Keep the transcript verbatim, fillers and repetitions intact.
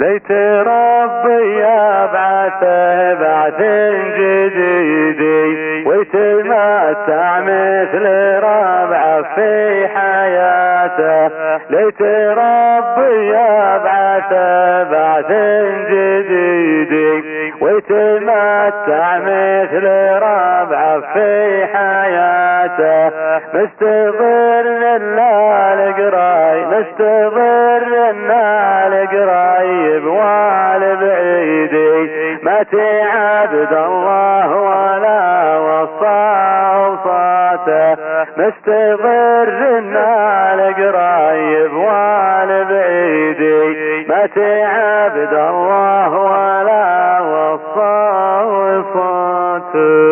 ليت ربي يبعثه بعث جديد ويتمتع مثل ربعه في حياته. ليت ربي يبعثه بعث جديد ويتمتع مثل ربعه في حياته. مستضر لنا القراي مستضر لنا القرايب والبعيدي ما تعبد الله ولا وصى وصاته. مستضر لنا القرايب والبعيدي ما تعبد الله ولا وصى وصاته.